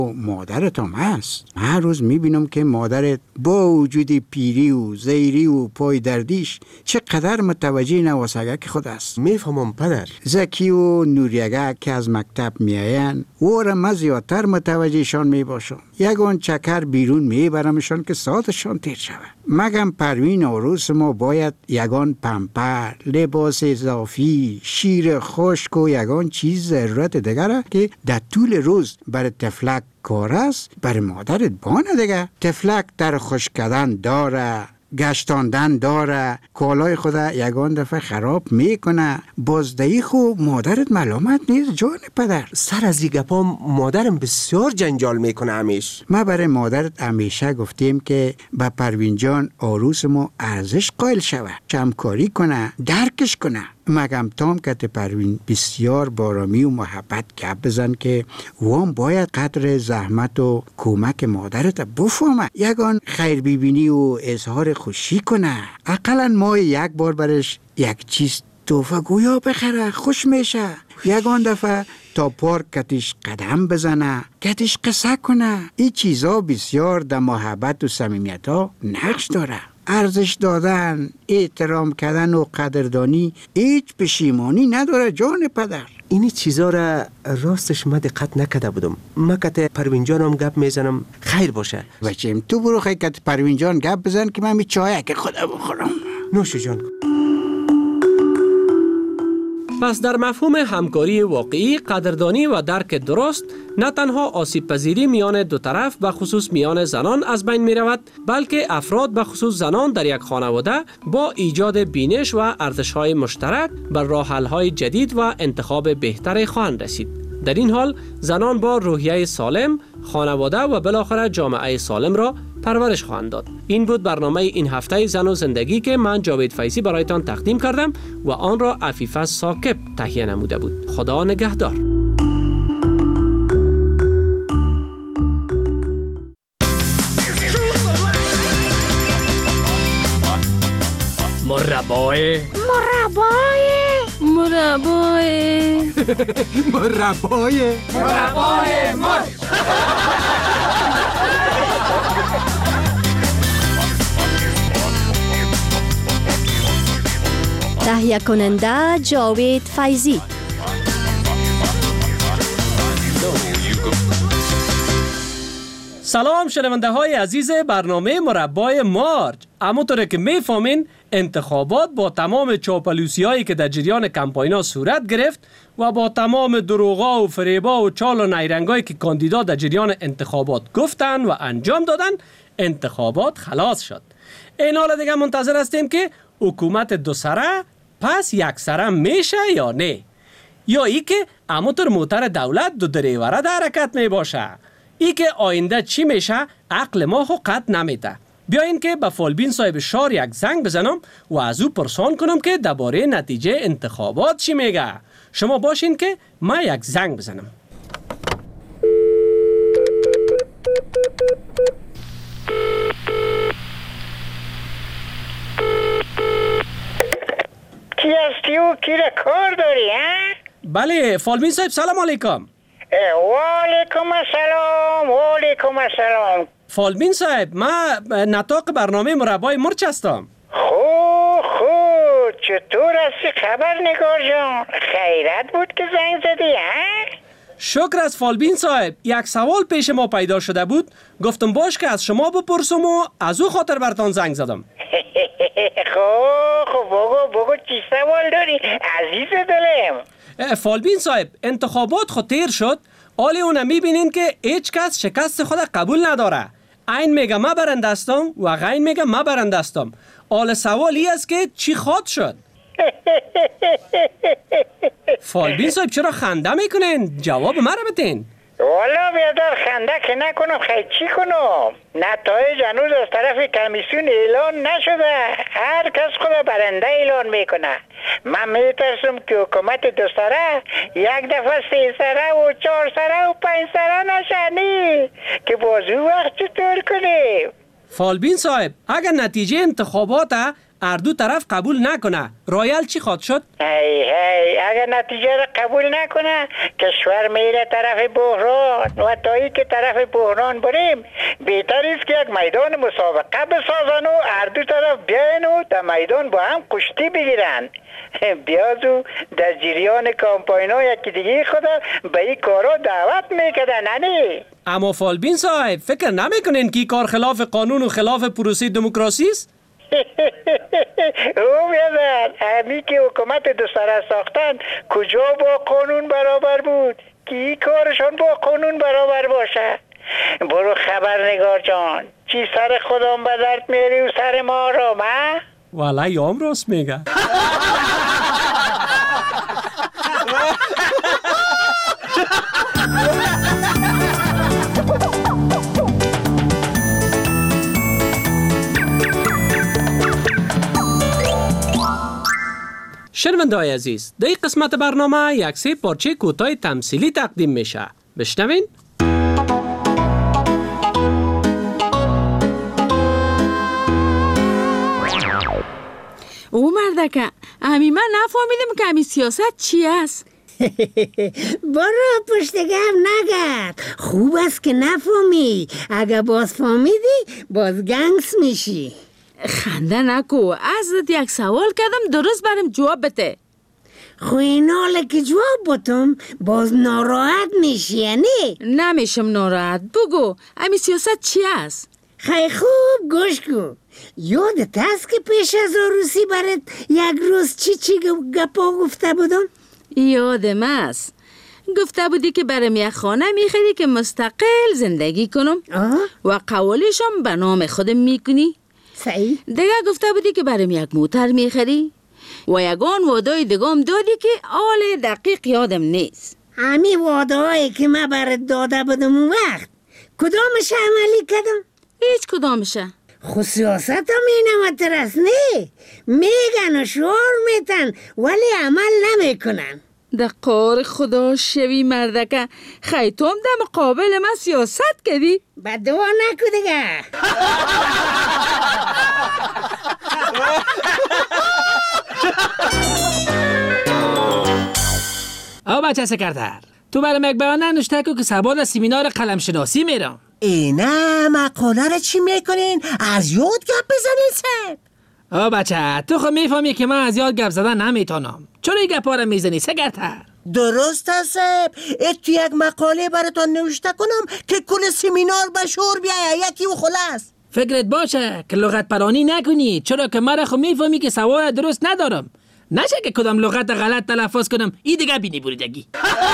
مادرت هم هست. هر روز میبینم که مادرت با وجود پیری و زیری و پای دردیش چقدر متوجه نواسگک خود است. میفهمم پدر. زکی و نوریگه که از مکتب میاین ورم زیادتر متوجهشان میباشم. یگان چکر بیرون میبرمشان که ساعتشان تیر شود. مگم پروین عروس ما باید یگان پمپر، لباس اضافی، شیر خشک و یگان چیز ضرورت دیگر که در طول روز برای تفلک کار است، برای مادرت بانه دیگه. تفلک در خشک کردن داره، گشتاندن داره، کالای خود یگان دفعه خراب میکنه. بازدهی خو مادرت ملامت نیست جان پدر. سر از این گپا مادرم بسیار جنجال میکنه همیش. ما برای مادرت همیشه گفتیم که با پروین جان عروس ما ارزش قائل شوه، همکاری کنه، درکش کنه. مگم تام که پروین بسیار بارامی و محبت گپ بزن که وام باید قدر زحمت و کمک مادرت بفهمه. یگان خیر بیبینی و اظهار خوشی کنه. اقلا ما یک بار برش یک چیز توفه گویا بخره، خوش میشه. یگان دفعه تا پارکتش قدم بزنه، کتش قصه کنه. این چیزا بسیار در محبت و صمیمیت ها نقش داره. ارزش دادن، احترام کردن و قدردانی هیچ پشیمانی نداره جان پدر. اینی چیزا را راستش من دقت نکرده بودم. من که پروین جانم گپ میزنم خیر باشه. بچم تو برو خیلی که پروین جان گپ بزن که من می چایه که خدا بخورم. نوش جان. پس در مفهوم همکاری واقعی، قدردانی و درک درست نه تنها آسیب پذیری میان دو طرف به خصوص میان زنان از بین می رود، بلکه افراد به خصوص زنان در یک خانواده با ایجاد بینش و ارزش‌های مشترک بر راه‌حل‌های جدید و انتخاب بهتر خواهند رسید. در این حال زنان با روحیه سالم خانواده و بالاخره جامعه سالم را پرورش خواهند داد. این بود برنامه این هفته زن و زندگی که من جاوید فیضی برایتان تقدیم کردم و آن را عفیفه ثاقب تهیه نموده بود. خدا نگهدار. مربای مر. تهیه کننده جاوید فیضی. سلام شنونده های عزیز برنامه مربای مارج. همونطور که میفهمین انتخابات با تمام چاپلوسی هایی که در جریان کمپاینا صورت گرفت و با تمام دروغا و فریبا و چال و نیرنگایی که کاندیدا در جریان انتخابات گفتن و انجام دادن، انتخابات خلاص شد. این حال دیگه منتظر هستیم که حکومت دو سره پس یک سره میشه یا نه، یا ای که همونطور موتر دولت دو دریوره در حرکت می باشه. ای که آینده چی میشه عقل ما خو قط نمیده. بیاین که به فالبین صاحب شار یک زنگ بزنم و از او پرسان کنم که درباره نتیجه انتخابات چی میگه. شما باشین که من یک زنگ بزنم. کی هستی و کی را کار داری ها؟ بله فالبین صاحب سلام علیکم. و علیکم السلام. فالبین صاحب من نطاق برنامه مربای مرچ هستم. خوب چطور هستی خبر نگار جان؟ خیرت بود که زنگ زدی ها؟ شکر از فالبین صاحب. یک سوال پیش ما پیدا شده بود، گفتم باش که از شما بپرسم و از او خاطر برتان زنگ زدم. خب بگو چی سوال داری عزیز دلم؟ فالبین صاحب انتخابات خود تیر شد، حالی اونه میبینین که هیچ کس شکست خود قبول نداره. این میگه ما برنده هستم و غین میگه ما برنده هستم. حال سوال ای است که چی خواد شد؟ فالبین صاحب چرا خنده میکنین؟ جواب ما رو بتین. والا بیادر خنده که نکنم خیلی چی کنم؟ نتایج هنوز از طرف کمیسیون اعلان نشده. هر کس خود برنده اعلان میکنه. من میترسم که حکومت دو سره یک دفعه 3 سره و 4 سره و 5 سره نشنی که باز اون وقت چطور کنیم؟ فالبین صاحب اگر نتیجه انتخابات اردو طرف قبول نکنه رایل چی خواهد شد؟ هی اگر نتیجه را قبول نکنه کشور میره طرف بحران و تایی که طرف بحران بریم بهتر است که یک میدان مسابقه بسازن و اردو طرف بیاین و در میدان با هم کشتی بگیرن. بیازو در جریان کامپاینو یکی دیگه خدا به این کارا دعوت میکردن ننی. اما فالبین صاحب فکر نمیکنین که این کار خلاف قانون و خلاف پروسه دموکراسی است؟ او بیادر همی که حکومت دو سره ساختن کجا با قانون برابر بود که این کارشان با قانون برابر باشه؟ برو خبرنگار جان چی سر خودم به درد میری و سر ما را ما؟ والله یام راست میگه. شنونده‌های عزیز در این قسمت برنامه یک سه پارچه کوتاه تمثیلی تقدیم میشه. بشنوین. او مردکه امی من نفهمیدم که امی سیاست چی است. برو پشت گم نگرد، خوب است که نفهمی، اگه باز فهمیدی باز گنگس میشی. خنده نکو، ازت یک سوال کردم درست برم جواب بده. خو این حالا که جواب بتم باز ناراحت میشی یعنی؟ نمیشم ناراحت، بگو امی سیاست چی است؟ خیلی خوب گوش کن. یادت هست که پیش از عروسی برات یک روز چی گپا گفته بودم؟ یادم است. گفته بودی که برام یک خانه میخری که مستقل زندگی کنم و قولشم به نام خودم میکنی. صحیح. دیگه گفته بودی که برام یک موتر میخری و یگان وعده دیگم دادی که آل دقیق یادم نیست. همین وعده هایی که من برات داده بودم اون وقت کدامش عملی کردم؟ هیچ کدامشه. خو سیاست هم اینم ترس نه، میگن و شعار میتن ولی عمل نمیکنن. در قار خدا شوی مردکه، خیتم در مقابل من سیاست کردی؟ بدوا نکو دیگه. آه بچه سکرتر، تو برام یک بیان ننوشته که سباد سیمینار قلم شناسی میرم. نه مقاله رو چی میکنین؟ از یاد گپ بزنین سب. آه بچه تو خود میفهمی که من از یاد گپ زدن نمیتونم. چرا این گپا رو میزنی سکرتر؟ درست است سب. تو یک مقاله براتون نوشته کنم که کل سیمینار به شور بیایه یکی و خلاص. فکرت باشه که لغت پرانی نکنی، چرا که من خود میفهمی که سواد درست ندارم. نشه که کدام لغت غلط تلفظ کنم این دیگه بینی بریدگی.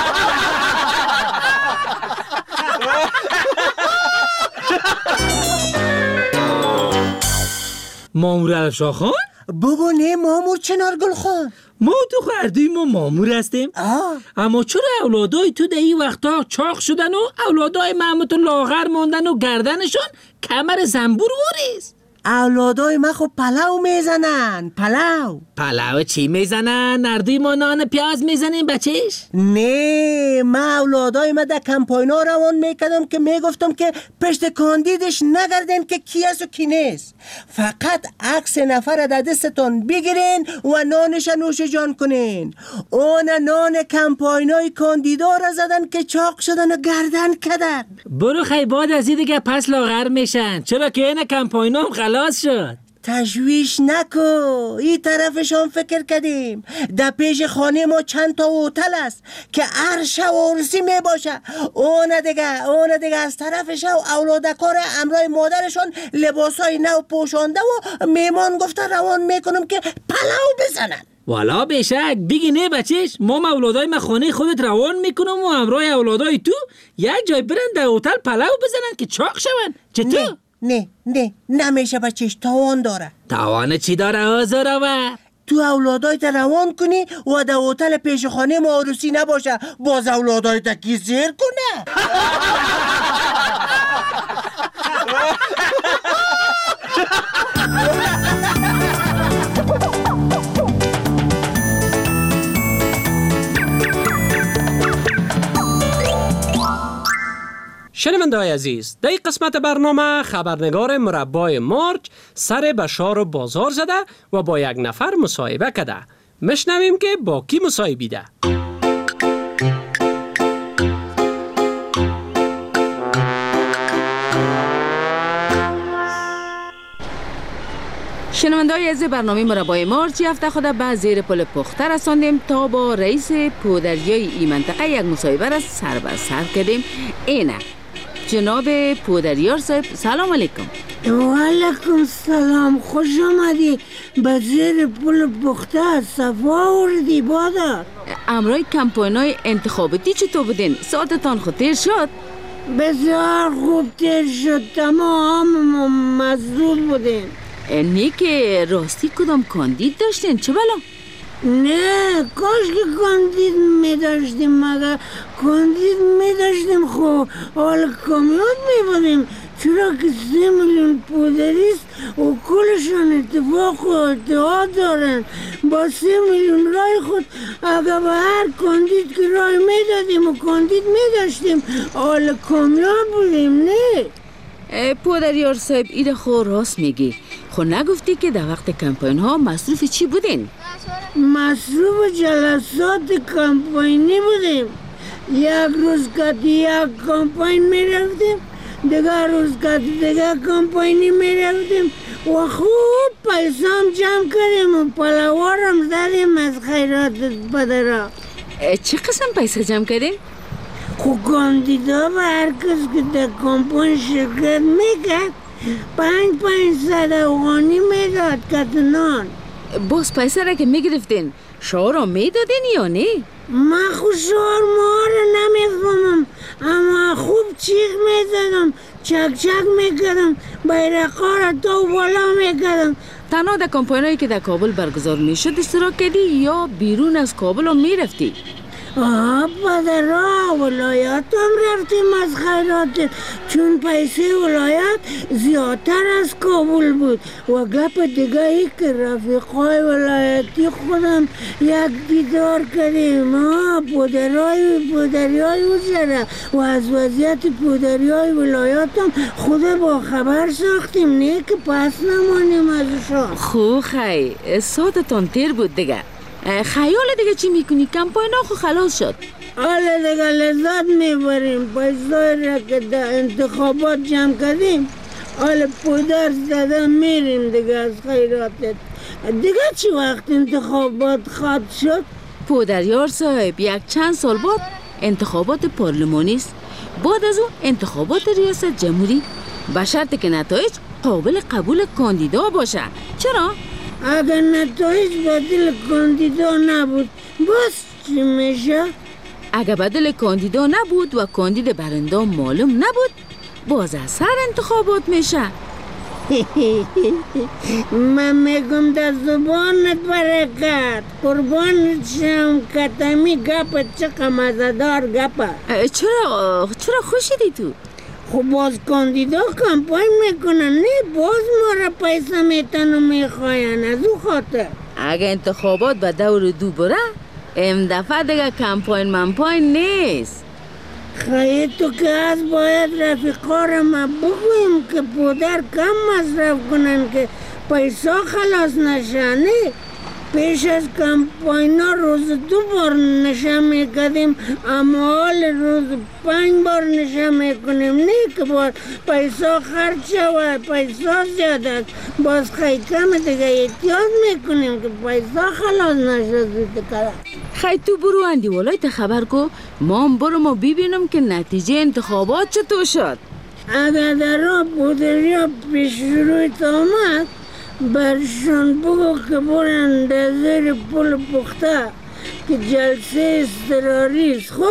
مامور الفشار خان؟ بگو نه مامور چنارگل خان. ما تو خردوی ما مامور هستیم. اما چرا اولادای تو در این وقتا چاق شدن و اولادای محمد لاغر ماندن و گردنشون کمر زنبور واریست؟ اولادای ما خب پلاو میزنن. پلاو چی میزنن؟ نردوی ما نان پیاز میزنیم بچهش؟ نه ما اولادای ما در کمپاینا روان میکردم که میگفتم که پشت کاندیدش نگردن که کی است و کی نیست. فقط عکس نفر در دستتون بگیرین و نانش نوش جان کنین. اون نان کمپاینای کاندیدا را زدن که چاق شدن و گردن کردن. برو خی بعد از این دیگه پس لاغر میشن، چرا که این کمپاینام خلاص شد. تشویش نکو، این طرفشان فکر کردیم. در پیش خانه ما چند تا هتل است که هر شب عروسی می باشه. اون دیگه از طرفش اولادکار امرای مادرشان لباسای نو پوشانده و میمان گفته روان میکنم که پلاو بزنن. والا بشک بگی نه بچهش، ما اولادای من خانه خودت روان میکنم و امرای اولادای تو یک جای برن در هتل پلاو بزنن که چاق شون. چطور؟ نه نمیشه بچهش، تاوان داره. تاوان چی داره آزارا؟ تو اولادایت روان کنی و در هتل پیش خانه ما عروسی نباشه، باز اولادایت کی زیر کنه. شنونده شنونده های عزیز، در این قسمت برنامه خبرنگار مربای مارچ سر به شار و بازار زده و با یک نفر مصاحبه کرده. مشنویم که با کی مصاحبیده. شنونده‌های عزیز، برنامه مربای مارچ هفته خود به زیر پل پخته رساندیم تا با رئیس پودریای این منطقه یک مصاحبه را سر به سر کردیم. اینه جناب پودریار صاحب، سلام علیکم. و علیکم سلام، خوش آمدی به زیر پل پخته. صفا آوردی بادر. امروز کمپاین‌های انتخاباتی چطور بودین؟ ساعتتان خود تیر شد؟ بسیار خوب تیر شد، تمام مسرور بودیم. نی که راستی کدام کاندید داشتین؟ چه بلا؟ نه، کاش که کاندید می داشتیم، مگر کاندید می داشتیم خب حال کامیاب می بودیم، چرا که 3 میلیون پودریست و کلشان اتفاق و اتحاد دارن. با 3 میلیون رای خود اگر به هر کاندید که رای می دادیم و کاندید می داشتیم حال کامیاب بودیم. نه پودریار صاحب، ایده خو راست میگی. خو نگفتی که در وقت کمپاین ها مصروف چی بودین؟ مصروف جلسات کمپاینی بودیم. یک روز که یک کمپاین می رفتیم، دیگر روز که دیگر کمپاینی می رفتیم و خوب پیسام جمع کردیم و پلوارم زدیم از خیرات پدرها. چه قسم پیسه جمع کردیم؟ خب کاندیدا به هر کس که در کمپاین شرکت میکرد 500 افغانی میداد کتنان. باز پیسه را که میگرفتین شعار را میدادین یا نه؟ من خود شعار ما را نمیفهمم، اما خوب چیخ میزدم، چک چک میکردم، بیرقا را تو بالا میکردم. تنها در کمپاینایی که در کابل برگزار میشد اشتراک کردی یا بیرون از کابل هم میرفتی؟ پدرها ولایت هم رفتیم از خیرات، چون پیسه ولایت زیادتر از کابل بود. و گپ دیگه ای که رفیقای ولایتی خودم یک دیدار کردیم. پودریای او سره و از وضعیت پودریای ولایت هم خود با خبر ساختیم، نه که پس نمانیم ازشان. خو خی ساعتتان تیر بود دیگه. خیال دیگه چی میکنی؟ کمپاین ها خو خلاص شد. حالا دیگه لذت میبریم. پیسای را که در انتخابات جمع کردیم حالا پودر زده میریم دیگه از خیراتت. دیگه چی وقت انتخابات خواهد شد؟ پودریار صاحب، یک چند سال بعد انتخابات پارلمانی است. بعد از اون انتخابات ریاست جمهوری، به شرط که نتایج قابل قبول کاندیدا باشه. چرا؟ اگر نتایج بدل کاندیدا نبود باز چی میشه؟ اگر بدل کاندیدا نبود و کاندید برنده معلوم نبود باز از سر انتخابات میشه. من میگم در زبانت برکت، قربانت شم، کتمی گپ چقدر مزدار گپه. چرا خوشیدی تو؟ خب باز کاندیدا کمپاین میکنن، نه باز ما را پیسه میتن و میخواین از او خاطر. اگه انتخابات به دور دو بره ام دفعه دیگه کمپاین منپاین نیست. خیلی تو که از باید رفیقا را ما بگویم که پودر کم مصرف کنن که پیسه خلاص نشنه. پیش از کمپاینا روز 2 بار نشه میکردیم، اما حال روز 5 بار نشه میکنیم، نه که باز پیسا خرچ شود، پیسا زیاد است. باز خیلی کم دیگه احتیاط میکنیم که پیسا خلاص نشه زود کرد. خیلی تو برو اندیوالای تا خبر کو، ما هم برو ما ببینم که نتیجه انتخابات چطور شد. اگر در راه پودریا پیش روی آمد برشان بگو که برن در زیر پل پخته که جلسه اضطراری است. خب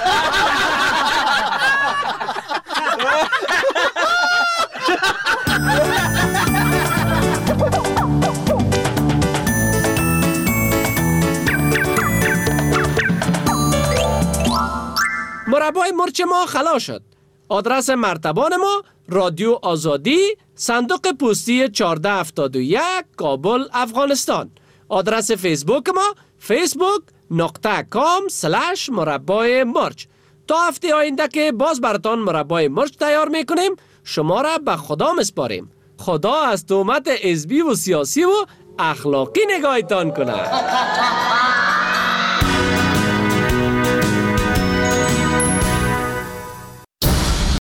مربای مرچ ما خلاص شد. آدرس مرتبان ما رادیو آزادی، صندوق پستی 1471 کابل افغانستان. آدرس فیسبوک ما facebook.com/مربای مرچ. تا هفته آینده که باز براتان مربای مرچ تیار میکنیم، شما را به خدا مسپاریم. خدا از تهمت حزبی و سیاسی و اخلاقی نگاهتان کنه.